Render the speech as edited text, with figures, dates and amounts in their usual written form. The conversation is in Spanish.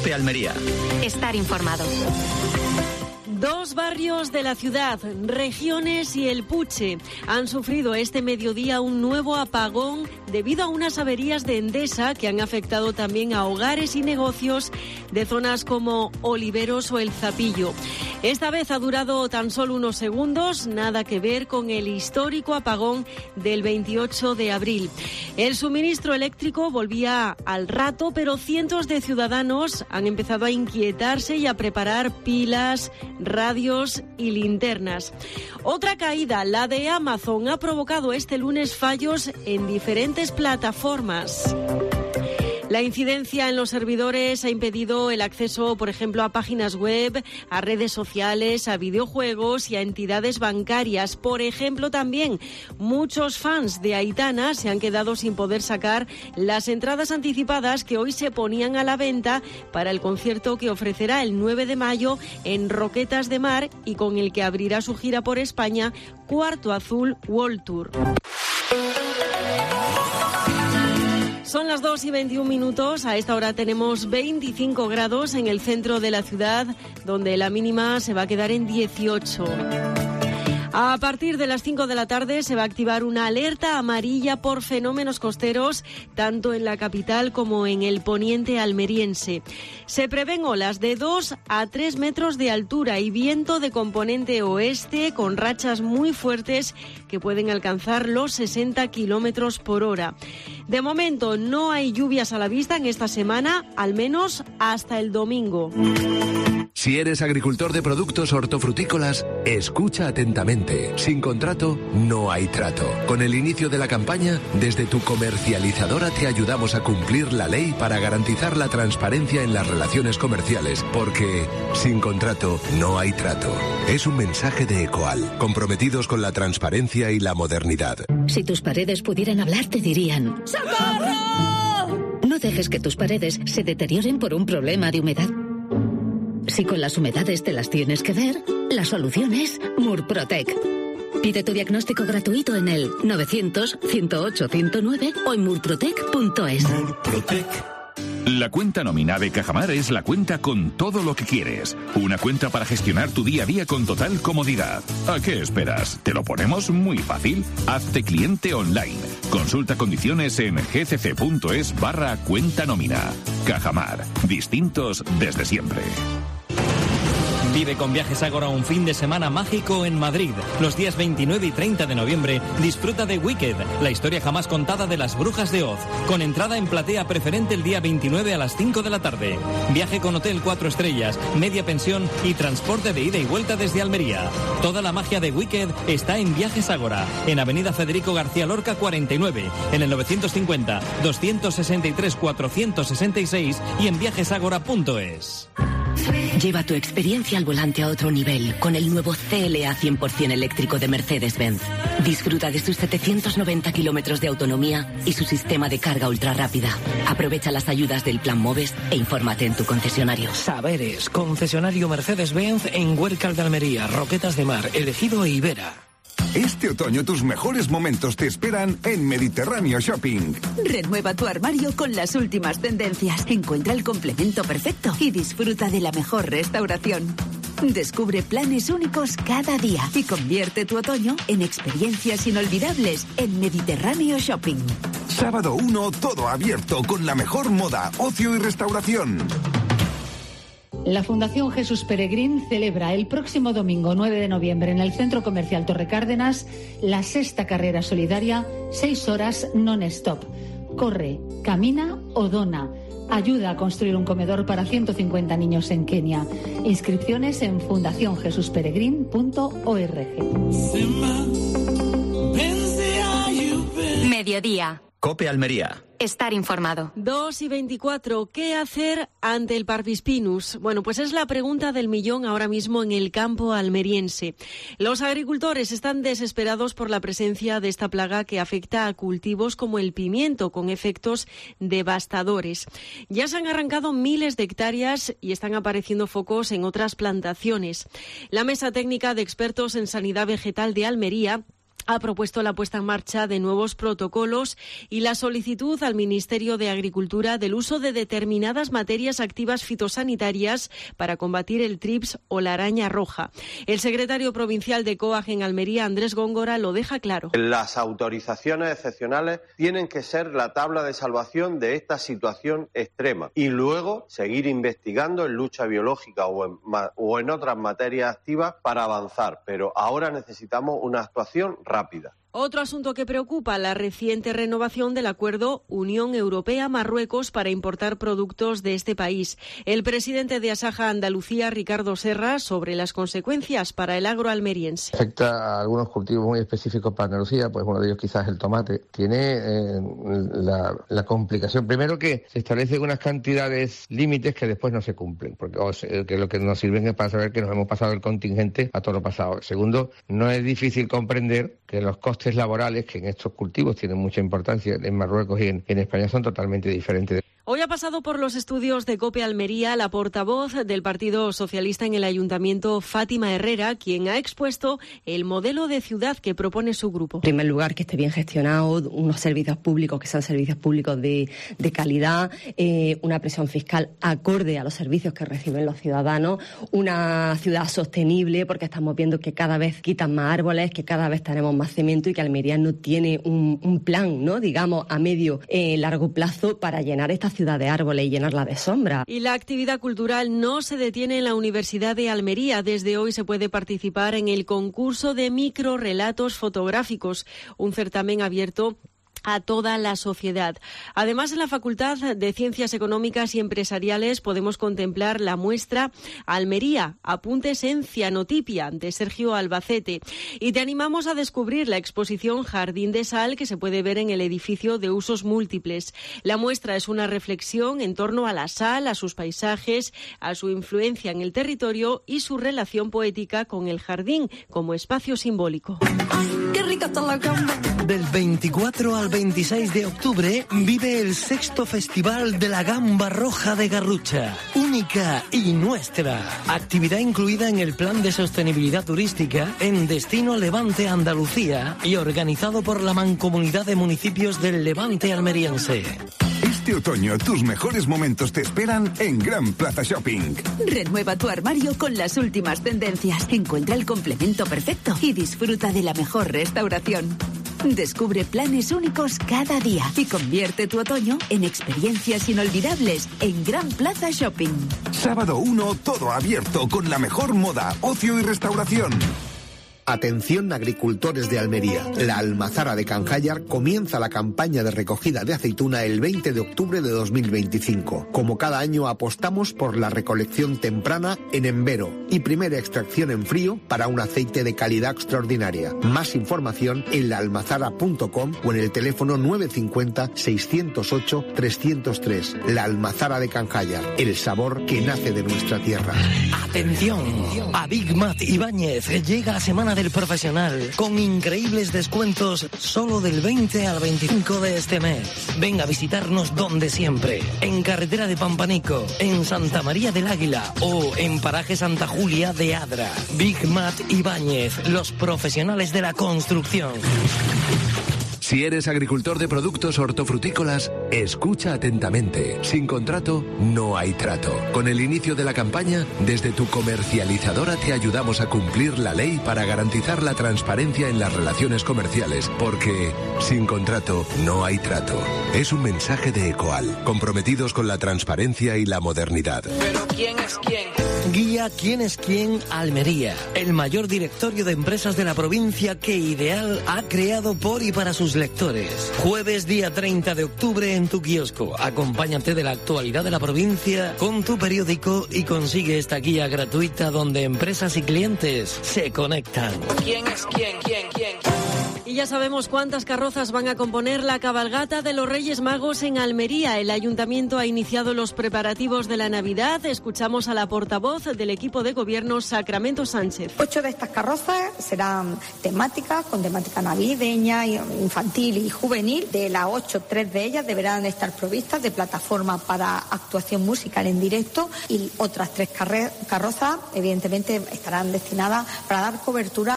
COPE Almería. Estar informado. Dos barrios de la ciudad, Regiones y El Puche, han sufrido este mediodía un nuevo apagón debido a unas averías de Endesa que han afectado también a hogares y negocios de zonas como Oliveros o El Zapillo. Esta vez ha durado tan solo unos segundos, nada que ver con el histórico apagón del 28 de abril. El suministro eléctrico volvía al rato, pero cientos de ciudadanos han empezado a inquietarse y a preparar pilas, radios y linternas. Otra caída, la de Amazon, ha provocado este lunes fallos en diferentes plataformas. La incidencia en los servidores ha impedido el acceso, por ejemplo, a páginas web, a redes sociales, a videojuegos y a entidades bancarias. Por ejemplo, también muchos fans de Aitana se han quedado sin poder sacar las entradas anticipadas que hoy se ponían a la venta para el concierto que ofrecerá el 9 de mayo en Roquetas de Mar y con el que abrirá su gira por España, Cuarto Azul World Tour. Son las 2:21. A esta hora tenemos 25 grados en el centro de la ciudad, donde la mínima se va a quedar en 18. A partir de las 5 de la tarde se va a activar una alerta amarilla por fenómenos costeros, tanto en la capital como en el poniente almeriense. Se prevén olas de 2 a 3 metros de altura y viento de componente oeste con rachas muy fuertes que pueden alcanzar los 60 kilómetros por hora. De momento no hay lluvias a la vista en esta semana, al menos hasta el domingo. Si eres agricultor de productos hortofrutícolas, escucha atentamente. Sin contrato, no hay trato. Con el inicio de la campaña, desde tu comercializadora te ayudamos a cumplir la ley para garantizar la transparencia en las relaciones comerciales, porque sin contrato no hay trato. Es un mensaje de Ecoal, comprometidos con la transparencia y la modernidad. Si tus paredes pudieran hablar, te dirían: ¡socorro! No dejes que tus paredes se deterioren por un problema de humedad. Si con las humedades te las tienes que ver, la solución es Murprotec. Pide tu diagnóstico gratuito en el 900-108-109 o en murprotec.es. Murprotec. La cuenta nómina de Cajamar es la cuenta con todo lo que quieres. Una cuenta para gestionar tu día a día con total comodidad. ¿A qué esperas? ¿Te lo ponemos muy fácil? Hazte cliente online. Consulta condiciones en gcc.es/cuenta nómina. Cajamar. Distintos desde siempre. Vive con Viajes Ágora un fin de semana mágico en Madrid. Los días 29 y 30 de noviembre disfruta de Wicked, la historia jamás contada de las Brujas de Oz, con entrada en platea preferente el día 29 a las 5 de la tarde. Viaje con hotel 4 estrellas, media pensión y transporte de ida y vuelta desde Almería. Toda la magia de Wicked está en Viajes Ágora, en Avenida Federico García Lorca 49, en el 950-263-466 y en viajesagora.es. Lleva tu experiencia al volante a otro nivel con el nuevo CLA 100% eléctrico de Mercedes-Benz. Disfruta de sus 790 kilómetros de autonomía y su sistema de carga ultra rápida. Aprovecha las ayudas del Plan Moves e infórmate en tu concesionario. Saberes, concesionario Mercedes-Benz en Huércal de Almería, Roquetas de Mar, Elegido e Ibera. Este otoño tus mejores momentos te esperan en Mediterráneo Shopping. Renueva tu armario con las últimas tendencias. Encuentra el complemento perfecto y disfruta de la mejor restauración. Descubre planes únicos cada día y convierte tu otoño en experiencias inolvidables en Mediterráneo Shopping. Sábado 1, todo abierto con la mejor moda, ocio y restauración. La Fundación Jesús Peregrín celebra el próximo domingo 9 de noviembre en el Centro Comercial Torre Cárdenas la 6ª carrera solidaria 6 horas non-stop. Corre, camina o dona. Ayuda a construir un comedor para 150 niños en Kenia. Inscripciones en fundacionjesusperegrin.org. Mediodía. COPE Almería. Estar informado. 2:24. ¿Qué hacer ante el Parvispinus? Bueno, pues es la pregunta del millón ahora mismo en el campo almeriense. Los agricultores están desesperados por la presencia de esta plaga que afecta a cultivos como el pimiento, con efectos devastadores. Ya se han arrancado miles de hectáreas y están apareciendo focos en otras plantaciones. La Mesa Técnica de Expertos en Sanidad Vegetal de Almería ha propuesto la puesta en marcha de nuevos protocolos y la solicitud al Ministerio de Agricultura del uso de determinadas materias activas fitosanitarias para combatir el trips o la araña roja. El secretario provincial de COAG en Almería, Andrés Góngora, lo deja claro. Las autorizaciones excepcionales tienen que ser la tabla de salvación de esta situación extrema y luego seguir investigando en lucha biológica o en otras materias activas para avanzar. Pero ahora necesitamos una actuación rápida. Otro asunto que preocupa, la reciente renovación del acuerdo Unión Europea-Marruecos para importar productos de este país. El presidente de Asaja Andalucía, Ricardo Serra, sobre las consecuencias para el agro almeriense. Afecta a algunos cultivos muy específicos para Andalucía, pues uno de ellos quizás el tomate. Tiene la complicación, primero, que se establecen unas cantidades límites que después no se cumplen, porque que lo que nos sirven es para saber que nos hemos pasado el contingente a todo lo pasado. Segundo, no es difícil comprender que los costes laborales, que en estos cultivos tienen mucha importancia en Marruecos y en España, son totalmente diferentes. Hoy ha pasado por los estudios de COPE Almería la portavoz del Partido Socialista en el Ayuntamiento, Fátima Herrera, quien ha expuesto el modelo de ciudad que propone su grupo. En primer lugar, que esté bien gestionado, unos servicios públicos que sean servicios públicos de calidad, una presión fiscal acorde a los servicios que reciben los ciudadanos, una ciudad sostenible, porque estamos viendo que cada vez quitan más árboles, que cada vez tenemos más cemento y que Almería no tiene un plan, ¿no?, digamos, a medio largo plazo para llenar esta ciudad de árboles y llenarla de sombra. Y la actividad cultural no se detiene en la Universidad de Almería. Desde hoy se puede participar en el concurso de microrrelatos fotográficos, un certamen abierto a toda la sociedad. Además, en la Facultad de Ciencias Económicas y Empresariales podemos contemplar la muestra Almería, apuntes en cianotipia, de Sergio Albacete. Y te animamos a descubrir la exposición Jardín de Sal, que se puede ver en el edificio de usos múltiples. La muestra es una reflexión en torno a la sal, a sus paisajes, a su influencia en el territorio y su relación poética con el jardín como espacio simbólico. ¡Ay, qué rica está la gamba! Del 24 al 26 de octubre vive el 6º Festival de la Gamba Roja de Garrucha, única y nuestra. Actividad incluida en el Plan de Sostenibilidad Turística en Destino Levante Andalucía y organizado por la Mancomunidad de Municipios del Levante Almeriense. Este otoño tus mejores momentos te esperan en Gran Plaza Shopping. Renueva tu armario con las últimas tendencias. Encuentra el complemento perfecto y disfruta de la mejor restauración. Descubre planes únicos cada día y convierte tu otoño en experiencias inolvidables en Gran Plaza Shopping. Sábado 1, todo abierto con la mejor moda, ocio y restauración. Atención agricultores de Almería. La Almazara de Canjayar comienza la campaña de recogida de aceituna el 20 de octubre de 2025. Como cada año apostamos por la recolección temprana en embero y primera extracción en frío para un aceite de calidad extraordinaria. Más información en laalmazara.com o en el teléfono 950 608 303. La Almazara de Canjayar, el sabor que nace de nuestra tierra. Atención, a Big Mat Ibáñez llega la Semana del Profesional con increíbles descuentos solo del 20 al 25 de este mes. Ven a visitarnos donde siempre, en Carretera de Pampanico, en Santa María del Águila o en Paraje Santa Julia de Adra. Big Mat Ibáñez, los profesionales de la construcción. Si eres agricultor de productos hortofrutícolas, escucha atentamente. Sin contrato, no hay trato. Con el inicio de la campaña, desde tu comercializadora te ayudamos a cumplir la ley para garantizar la transparencia en las relaciones comerciales, porque sin contrato no hay trato. Es un mensaje de Ecoal, comprometidos con la transparencia y la modernidad. Pero ¿quién es quién? Guía ¿Quién es quién? Almería, el mayor directorio de empresas de la provincia que Ideal ha creado por y para sus lectores. Jueves día 30 de octubre en tu kiosco. Acompáñate de la actualidad de la provincia con tu periódico y consigue esta guía gratuita donde empresas y clientes se conectan. ¿Quién es quién? Y ya sabemos cuántas carrozas van a componer la cabalgata de los Reyes Magos en Almería. El Ayuntamiento ha iniciado los preparativos de la Navidad. Escuchamos a la portavoz del equipo de gobierno, Sacramento Sánchez. 8 de estas carrozas serán temáticas, con temática navideña, infantil y juvenil. De las 8, 3 de ellas deberán estar provistas de plataforma para actuación musical en directo y otras 3 carrozas, evidentemente, estarán destinadas para dar cobertura